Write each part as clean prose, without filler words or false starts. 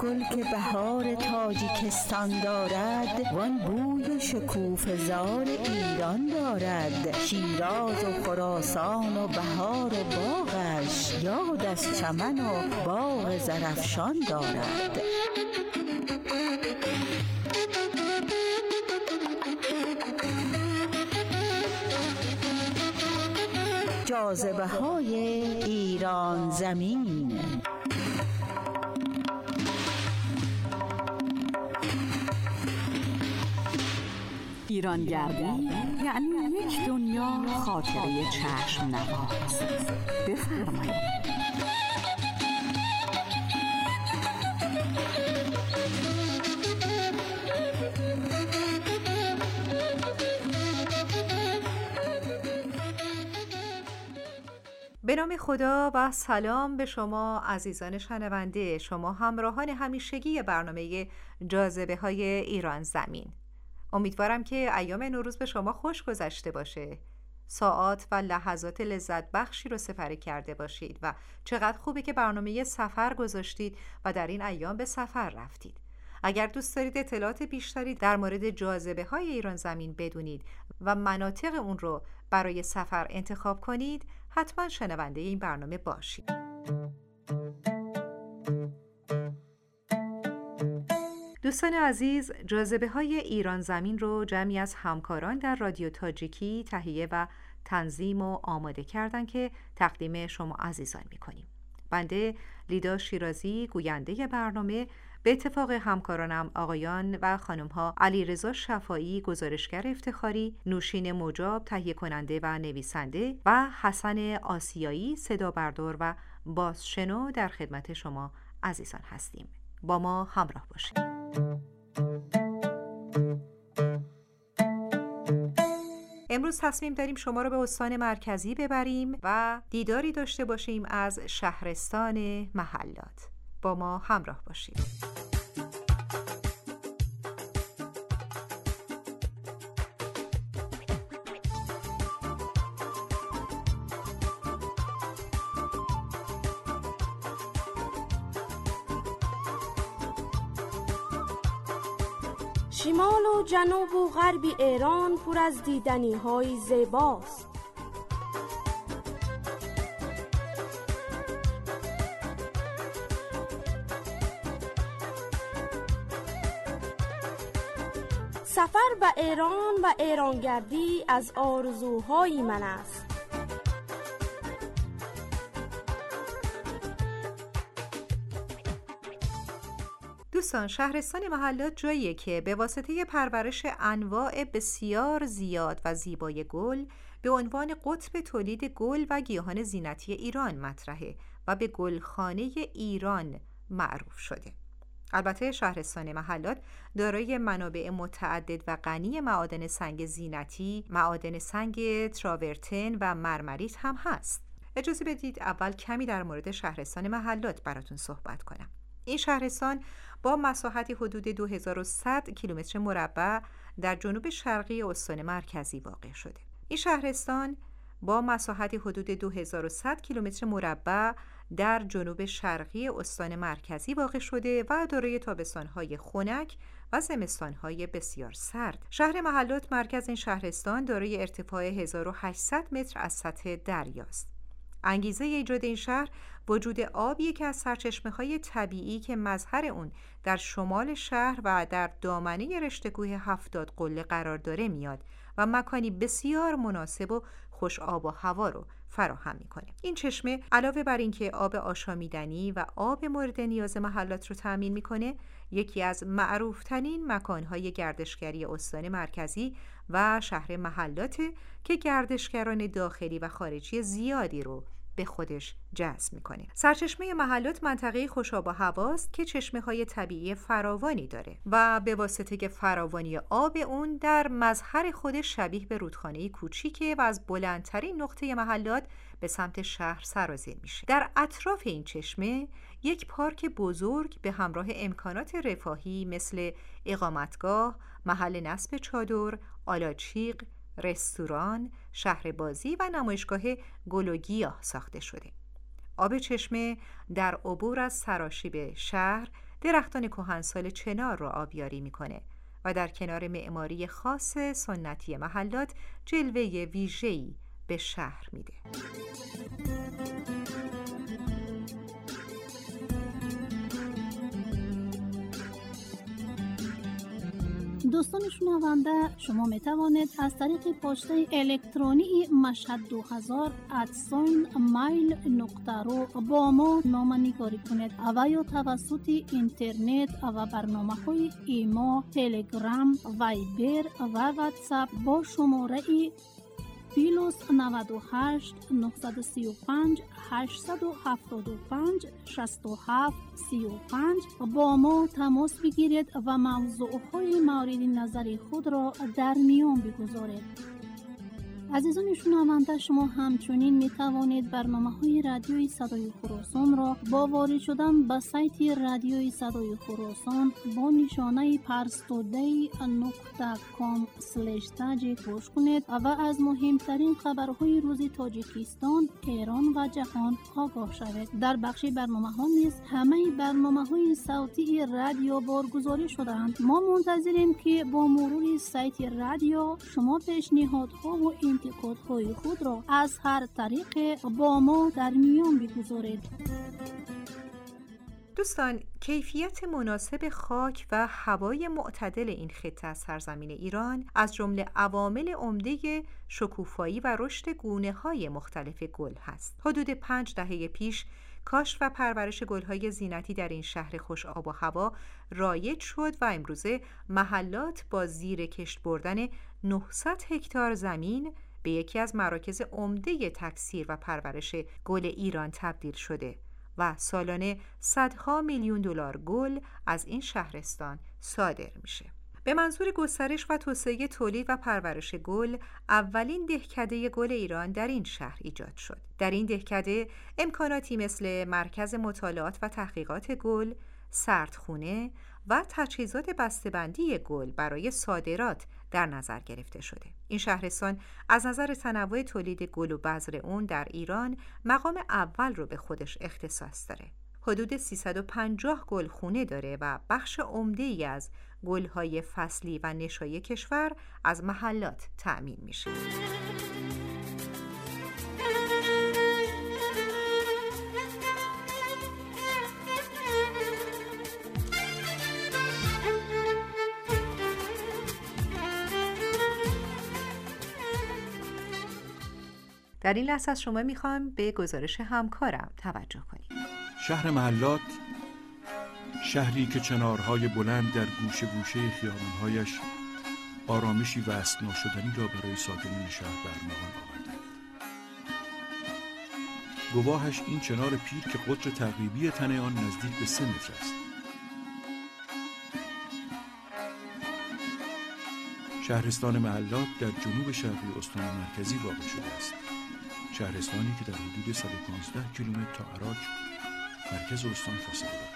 گل که بهار تاجیکستان دارد، وان بوی و شکوفه زار ایران دارد. شیراز و خراسان و بهار و باغش، یاد از چمن و باغ زرافشان دارد. جاذبه های ایران زمین. ایرانگردی یعنی یک دنیا خاطره چشم نواز. بفرمایید. به نام خدا و سلام به شما عزیزان شنونده، شما همراهان همیشگی برنامه جاذبه های ایران زمین. امیدوارم که ایام نوروز به شما خوش گذشته باشه، ساعات و لحظات لذت بخشی رو سپری کرده باشید و چقدر خوبه که برنامه سفر گذاشتید و در این ایام به سفر رفتید. اگر دوست دارید اطلاعات بیشتری در مورد جاذبه های ایران زمین بدونید و مناطق اون رو برای سفر انتخاب کنید، حتما شنونده این برنامه باشید. دوستان عزیز، جاذبه های ایران زمین رو جمعی از همکاران در رادیو تاجیکی تهیه و تنظیم و آماده کردن که تقدیم شما عزیزان میکنیم. بنده لیدا شیرازی، گوینده برنامه، به اتفاق همکارانم آقایان و خانم‌ها علیرضا شفاعی، گزارشگر افتخاری، نوشین مجاب، تهیه کننده و نویسنده، و حسن آسیایی، صدا بردار و بازشنو، در خدمت شما عزیزان هستیم. با ما همراه باشید. امروز تصمیم داریم شما را به استان مرکزی ببریم و دیداری داشته باشیم از شهرستان محلات. با ما همراه باشید. شمال و جنوب و غرب ایران پر از دیدنی‌های زیباست. سفر به ایران و ایرانگردی از آرزوهای من است. دوستان، شهرستان محلات جاییه که به واسطه پرورش انواع بسیار زیاد و زیبای گل به عنوان قطب تولید گل و گیاهان زینتی ایران مطرحه و به گلخانه ایران معروف شده. البته شهرستان محلات دارای منابع متعدد و غنی معادن سنگ زینتی، معادن سنگ تراورتن و مرمریت هم هست. اجازه بدید اول کمی در مورد شهرستان محلات براتون صحبت کنم. این شهرستان با مساحتی حدود 2100 کیلومتر مربع در جنوب شرقی استان مرکزی واقع شده. این شهرستان با مساحتی حدود 2100 کیلومتر مربع در جنوب شرقی استان مرکزی واقع شده و دارای تابستان‌های خنک و زمستان‌های بسیار سرد. شهر محلات، مرکز این شهرستان، دارای ارتفاع 1800 متر از سطح دریاست. انگیزه ایجاد این شهر وجود آبی که از سرچشمه‌های طبیعی که مظهر اون در شمال شهر و در دامنه رشته 70 قله قرار داره میاد و مکانی بسیار مناسب و خوش آب و هوا رو فراهم میکنه. این چشمه علاوه بر اینکه آب آشامیدنی و آب مورد نیاز محلات رو تامین میکنه، یکی از معروفترین مکانهای گردشگری استان مرکزی و شهر محلاته که گردشگران داخلی و خارجی زیادی رو به خودش جذب میکنه. سرچشمه محلات منطقه خوشاب و هواست که چشمه‌های طبیعی فراوانی داره و به واسطه فراوانی آب اون در مظهر خودش شبیه به رودخانه کوچیکه و از بلندترین نقطه محلات به سمت شهر سرازیر میشه. در اطراف این چشمه یک پارک بزرگ به همراه امکانات رفاهی مثل اقامتگاه، محل نصب چادر، آلاچیق، رستوران، شهر بازی و نمایشگاه گل و گیاه ساخته شده. آب چشمه در عبور از سراشیب شهر درختان کهنسال چنار را آبیاری میکنه و در کنار معماری خاص سنتی محلات جلوه ویژه‌ای به شهر میده. دوستان شنونده، شما می توانید از طریق پسته الکترونی mashhad2000@mail.ru با ما نامه‌نگاری کنید و یا توسط اینترنت و برنامه‌های ایما، تلگرام، وایبر و واتساپ با شماره +98 935 875 67 35 با ما تماس بگیرید و موضوعهای مورد نظر خود را در میان بگذارید. عزیزان شنونده، شما همچنین می توانید برنامه‌های رادیوی صدای خراسان را با وارد شدن به سایت رادیوی صدای خراسان با نشانه parstoday.com/taj گوش کنید و از مهمترین خبرهای روز تاجیکستان، ایران و جهان آگاه شوید. در بخش برنامه‌ها نیز همه برنامه‌های صوتی رادیو بارگذاری شده‌اند. ما منتظریم که با مرور سایت رادیو شما پیشنهادها و انتقادهای خود را از هر طریق با ما در میان بگذارید. دوستان، کیفیت مناسب خاک و هوای معتدل این خطه از سرزمین ایران از جمله عوامل عمده شکوفایی و رشد گونه‌های مختلف گل هست. حدود 5 دهه پیش کاشت و پرورش گل‌های زینتی در این شهر خوش آب و هوا رایج شد و امروزه محلات با زیر کشت بردن 900 هکتار زمین به یکی از مراکز عمده تکثیر و پرورش گل ایران تبدیل شده و سالانه صدها میلیون دلار گل از این شهرستان صادر میشه. به منظور گسترش و توسعه تولید و پرورش گل، اولین دهکده گل ایران در این شهر ایجاد شد. در این دهکده امکاناتی مثل مرکز مطالعات و تحقیقات گل، سردخونه و تجهیزات بسته‌بندی گل برای صادرات در نظر گرفته شده. این شهرستان از نظر تنوع تولید گل و بذر اون در ایران مقام اول رو به خودش اختصاص داره. حدود 350 گلخونه داره و بخش عمده‌ای از گل‌های فصلی و نشای کشور از محلات تأمین میشه. در این لحظه از شما میخوام به گزارش همکارم توجه کنید. شهر محلات، شهری که چنارهای بلند در گوشه گوشه خیابان‌هایش آرامشی وصف ناشدنی را برای ساکنین شهر برمغان آوردند. گواهش این چنار پیر که قطر تقریبی تنه آن نزدیک به 3 متر است. شهرستان محلات در جنوب شرقی استان مرکزی واقع شده است. شهرستانی که در حدود 115 کیلومتر تا عراق مرکز استان فاصله دارد.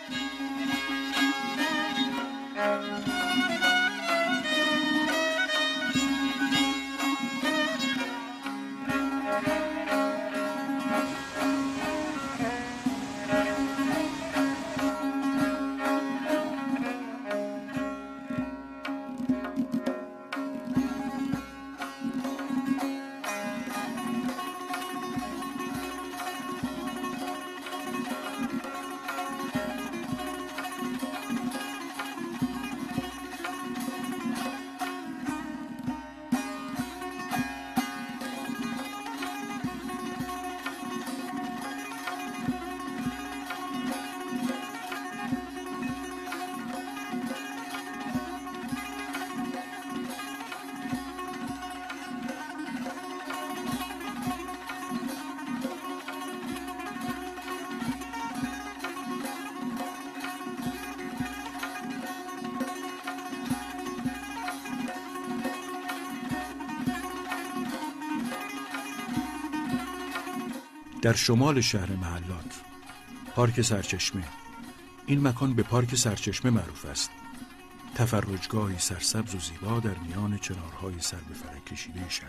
در شمال شهر محلات، پارک سرچشمه. این مکان به پارک سرچشمه معروف است. تفرجگاهی سرسبز و زیبا در میان چنارهای سر به فلک کشیده شهر.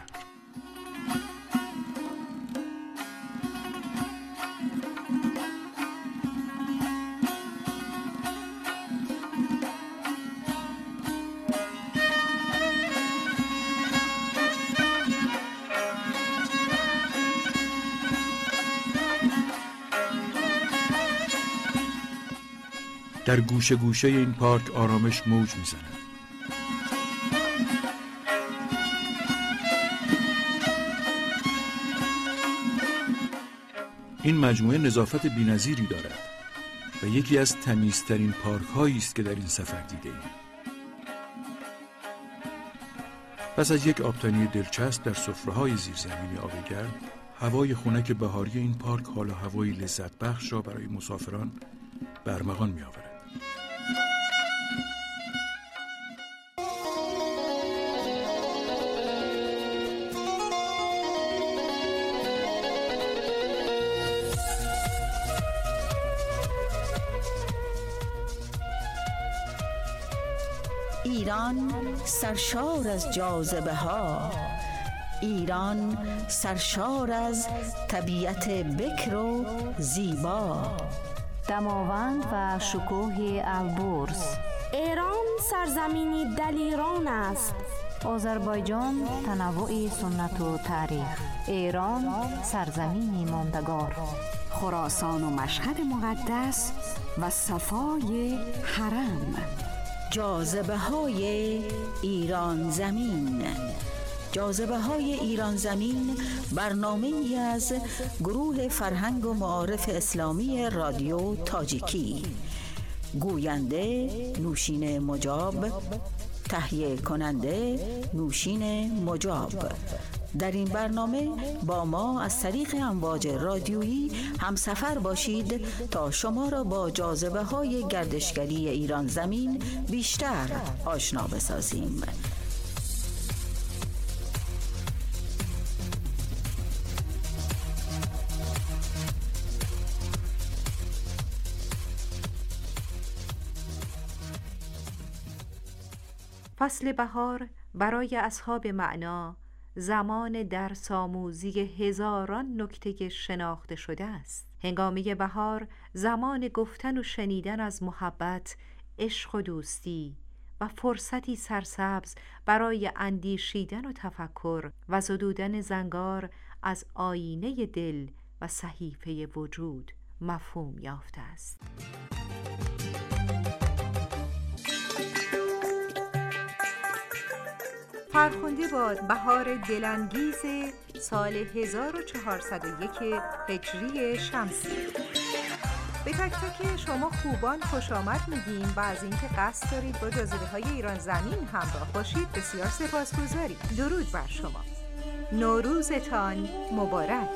در گوشه گوشه این پارک آرامش موج میزند. این مجموعه نظافت بی‌نظیری دارد و یکی از تمیزترین پارک‌هایی است که در این سفر دیده‌ایم. پس از یک آبتنی دلچسب در سفره‌های زیرزمینی آبگرم، هوای خنک بهاری این پارک حال و هوای لذت بخش را برای مسافران به ارمغان می‌آورد. ایران سرشار از جاذبه ها، ایران سرشار از طبیعت بکر و زیبا، دماوند و شکوه البرز. ایران سرزمینی دلیران است. آذربایجان تنوع سنت و تاریخ. ایران سرزمینی ماندگار. خراسان و مشهد مقدس و صفای حرم. جاذبه های ایران زمین. جاذبه های ایران زمین برنامه‌ای از گروه فرهنگ و معارف اسلامی رادیو تاجیکی. گوینده نوشین مجاب، تهیه کننده نوشین مجاب. در این برنامه با ما از طریق امواج رادیویی همسفر باشید تا شما را با جاذبه های گردشگری ایران زمین بیشتر آشنا بسازیم. فصل بهار برای اصحاب معنا زمان درس آموزی هزاران نکته شناخته شده است. هنگامه بهار زمان گفتن و شنیدن از محبت، عشق و دوستی و فرصتی سرسبز برای اندیشیدن و تفکر و زدودن زنگار از آینه دل و صحیفه وجود مفهوم یافته است. فرخنده باد بهار دلانگیز سال 1401 هجری شمسی. به تک تک شما خوبان خوش آمد میگیم و از اینکه قصد دارید با جاذبه‌های ایران زمین همراه باشید بسیار سپاسگزاریم. درود بر شما. نوروزتان مبارک.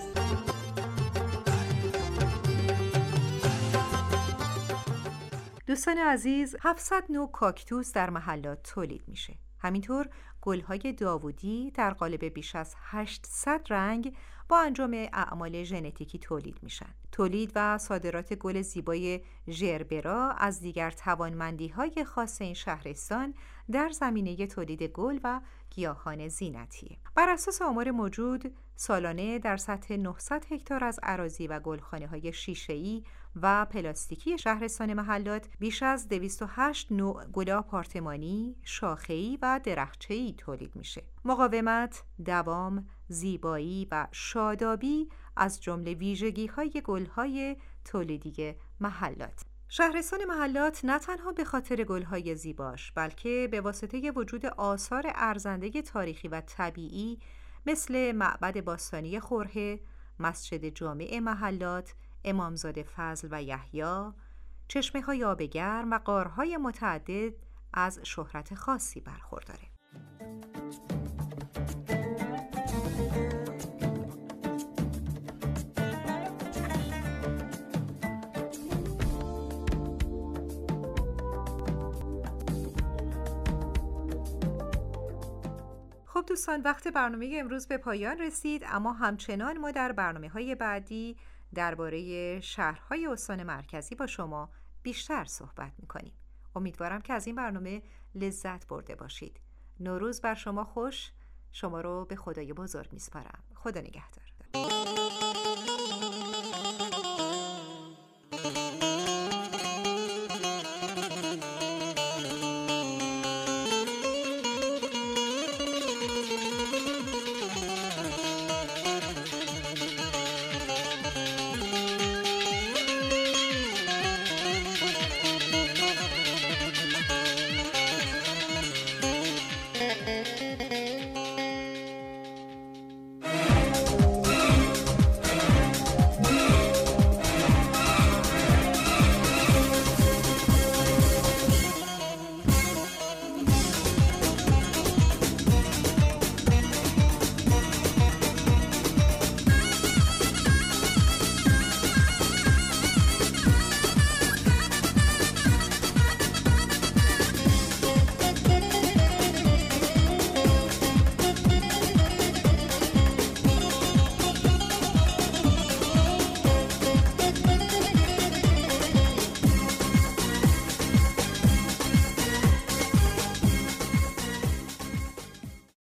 دوستان عزیز، 700 نوع کاکتوس در محلات تولید میشه. همینطور گل‌های داوودی در قالب بیش از 800 رنگ با انجام اعمال ژنتیکی تولید میشن. تولید و صادرات گل زیبای ژربرا از دیگر توانمندی‌های خاص این شهرستان در زمینه تولید گل و گیاهان زینتیه. بر اساس آمار موجود سالانه در سطح 900 هکتار از اراضی و گلخانه‌های شیشه‌ای و پلاستیکی شهرستان محلات بیش از 208 نوع گل آپارتمانی، شاخه‌ای و درخچه‌ای تولید میشه. مقاومت، دوام، زیبایی و شادابی از جمله ویژگی‌های گل‌های تولیدی محلات. شهرستان محلات نه تنها به خاطر گل‌های زیباش بلکه به واسطه وجود آثار ارزنده تاریخی و طبیعی مثل معبد باستانی خرهه، مسجد جامع محلات، امامزاده فضل و یحیی، چشمه‌های آب گرم و غارهای متعدد از شهرت خاصی برخورداره. خب دوستان، وقت برنامه امروز به پایان رسید، اما همچنان ما در برنامه‌های بعدی درباره شهرهای استان مرکزی با شما بیشتر صحبت می‌کنیم. امیدوارم که از این برنامه لذت برده باشید. نوروز بر شما خوش. شما رو به خدای بزرگ می‌سپارم. خدا نگهدار.